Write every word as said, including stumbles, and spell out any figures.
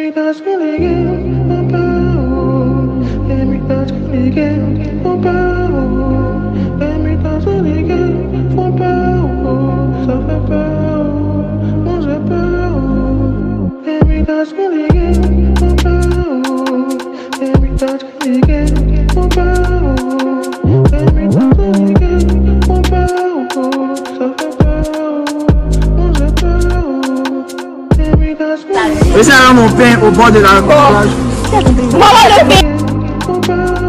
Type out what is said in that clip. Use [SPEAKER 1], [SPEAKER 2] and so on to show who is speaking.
[SPEAKER 1] Emrah se liguer, mon père. Emrah se liguer, mon père. Emrah se liguer, mon père. Ça fait peur, moi j'ai peur. Emrah se liguer, mon père. Emrah se liguer, mon père. Emrah se liguer, mon père. Ça fait peur, moi j'ai peur. Emrah se liguer.
[SPEAKER 2] Esse era mon pain au bord de la plage.
[SPEAKER 1] Mon père.